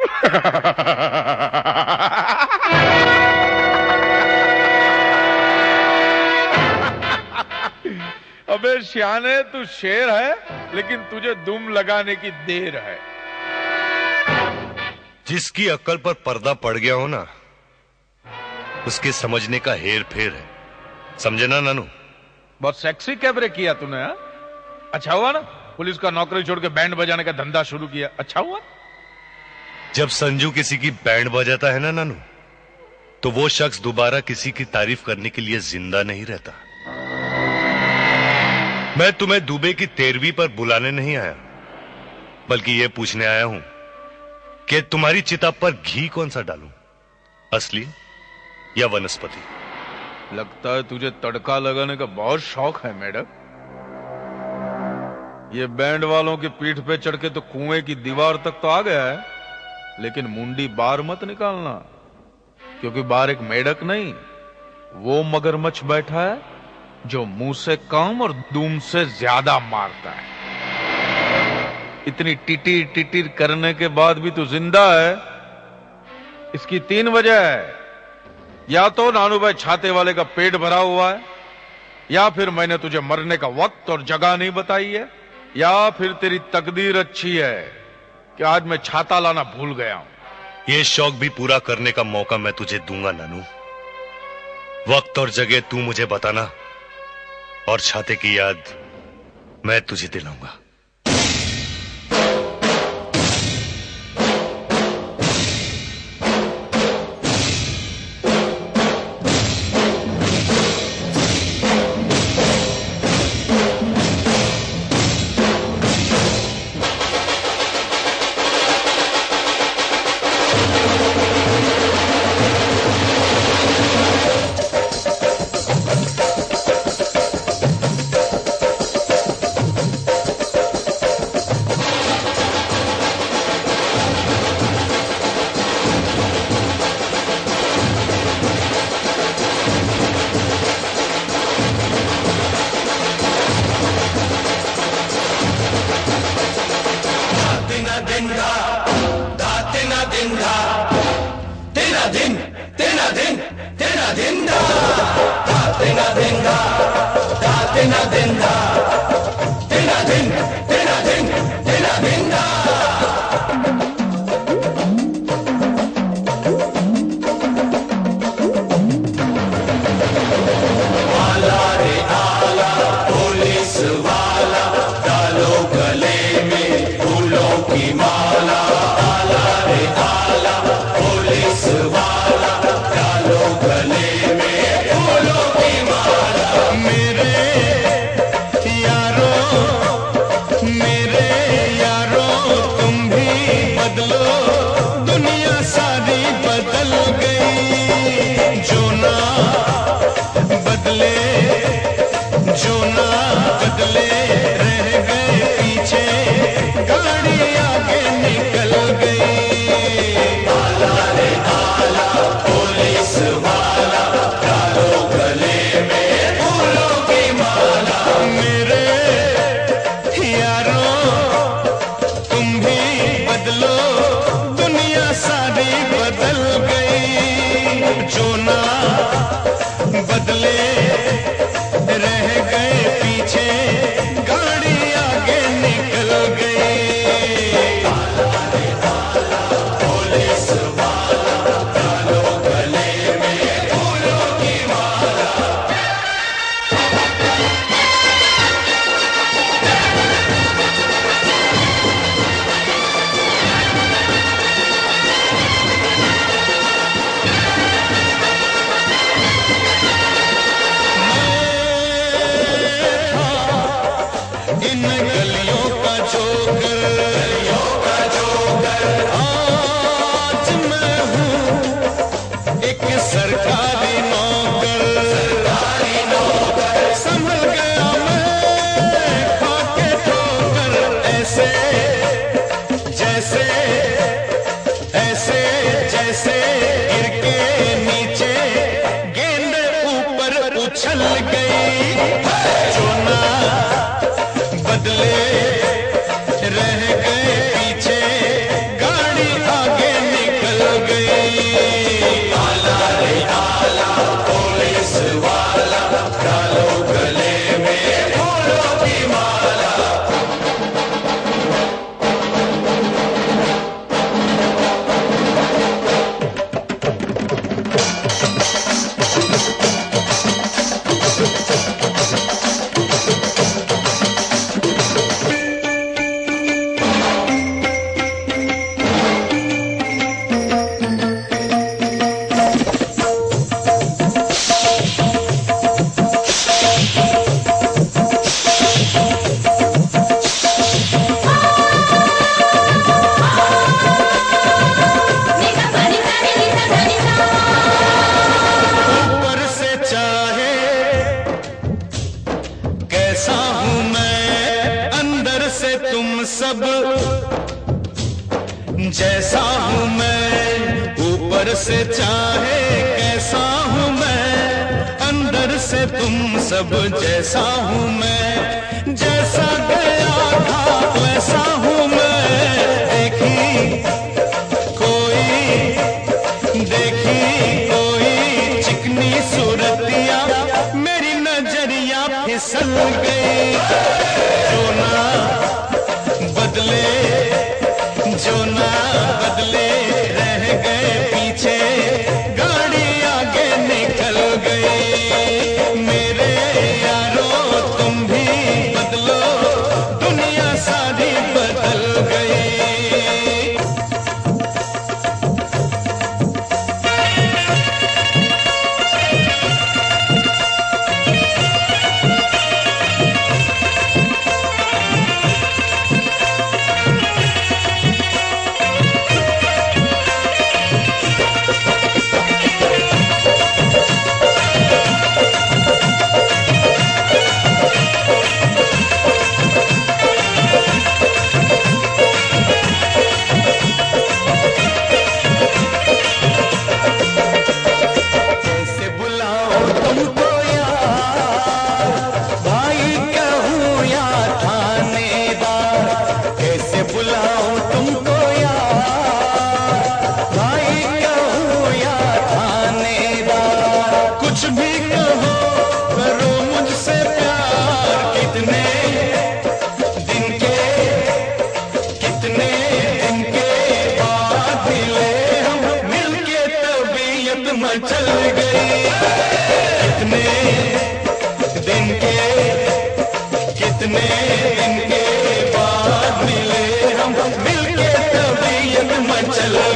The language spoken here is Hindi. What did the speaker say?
अबे श्याने, तू शेर है लेकिन तुझे दुम लगाने की देर है। जिसकी अक्ल पर पर्दा पड़ गया हो ना, उसके समझने का हेर फेर है। समझे ना नानू? बहुत सेक्सी कैबरे किया तूने। हा? अच्छा हुआ ना पुलिस का नौकरी छोड़ के बैंड बजाने का धंधा शुरू किया। अच्छा हुआ। जब संजू किसी की बैंड बजाता है ना नानू, तो वो शख्स दोबारा किसी की तारीफ करने के लिए जिंदा नहीं रहता। मैं तुम्हें दुबे की 13वीं पर बुलाने नहीं आया, बल्कि यह पूछने आया हूं कि तुम्हारी चिता पर घी कौन सा डालूं, असली या वनस्पति? लगता है तुझे तड़का लगाने का बहुत शौक है मैडम। ये बैंड वालों की पीठ पे चढ़ के तो कुएं की दीवार तक तो आ गया है, लेकिन मुंडी बाहर मत निकालना, क्योंकि बाहर एक मेढक नहीं, वो मगरमच्छ बैठा है जो मुंह से कम और दुम से ज्यादा मारता है। इतनी टिटिर टिटिर करने के बाद भी तू जिंदा है, इसकी 3 वजह है। या तो नानू भाई छाते वाले का पेट भरा हुआ है, या फिर मैंने तुझे मरने का वक्त और जगह नहीं बताई है, या फिर तेरी तकदीर अच्छी है कि आज मैं छाता लाना भूल गया हूं। ये शौक भी पूरा करने का मौका मैं तुझे दूंगा नानू। वक्त और जगह तू मुझे बताना, और छाते की याद मैं तुझे दिलाऊंगा। जैसा हूँ मैं ऊपर से चाहे कैसा हूँ मैं, अंदर से तुम सब जैसा हूँ मैं। जैसा गया था वैसा हूँ मैं। देखी कोई चिकनी सूरतिया मेरी नजरिया फिसल गई। जो ना बदले रह गए पीछे, गाड़ी आगे निकल गई। मेरे यारो तुम भी बदलो, दुनिया सारी बदल गई। कुछ भी कहो करो मुझसे प्यार। कितने दिन के बाद मिले हम, मिलके तबीयत मचल गई। कितने दिन के बाद मिले हम, मिलके तबीयत मचल